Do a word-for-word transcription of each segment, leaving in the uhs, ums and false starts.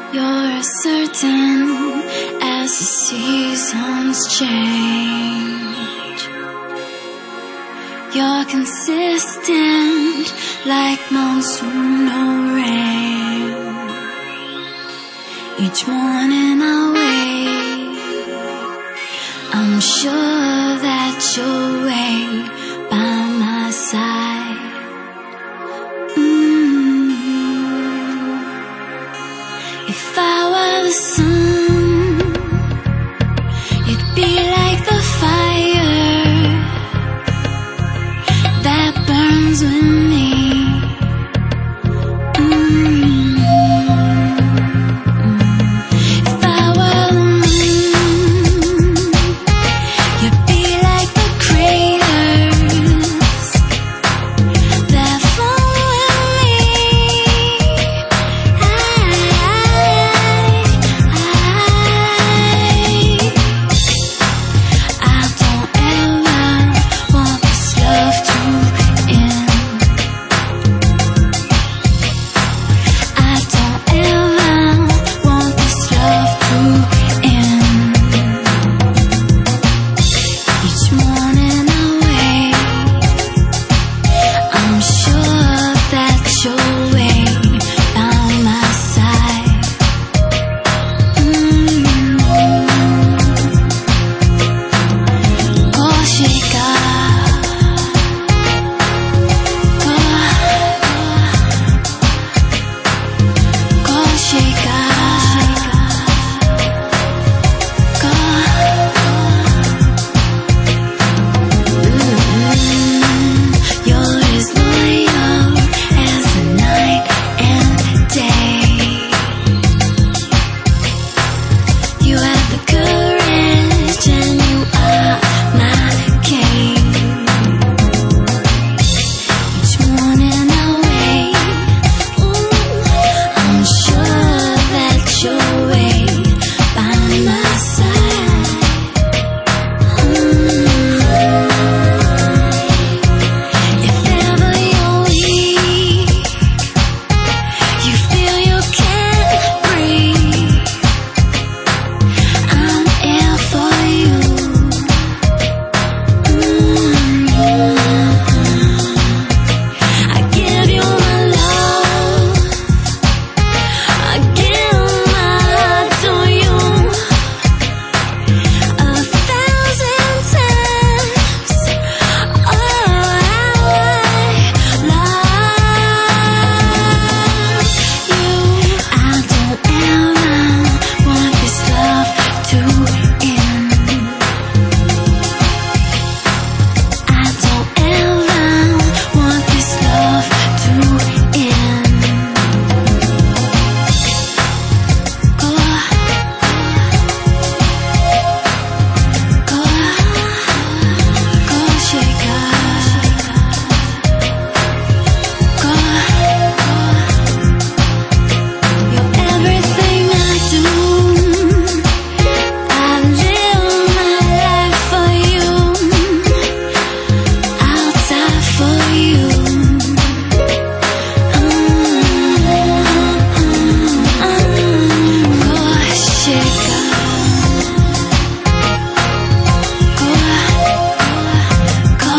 You're as certain as the seasons change. You're consistent like monsoon or rain. Each morning I wake, I'm sure that you'll wait by my side. Mm-hmm. If I were the sun, you'd be like the fire that burns with me. Mm-hmm. If I were the moon, you'd be like the craters that fall with me. I, I, I don't ever want this love to end. I don't ever want this love to end. Each morning I wake, I'm sure that you'll wait by my side. Mm-hmm. Koshika, ko, Koshika, ko. Mm-hmm. You're as loyal as the night and day. You have the courage and you are my king. Each morning I wake, I'm sure that you'll wait by my side. Mm-hmm. If ever you're weak, you feel you can't breathe, I'm here for you. Mm-hmm. I give you my love, I give my heart to you a thousand times. Oh, how I love you. I don't ever want this love to end. I don't ever want this love to end. Go, go, go, Shika. Go, you're everything I do. I live my life for you. I'll die for you. Mm-hmm. Koshika. Ko, ko,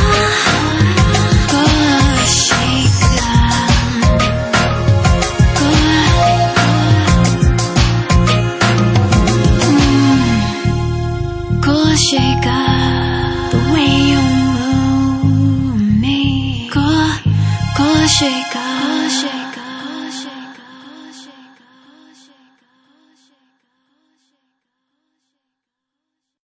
Koshika. Ko, mm, Koshika. The way you move me. Ko, Koshika.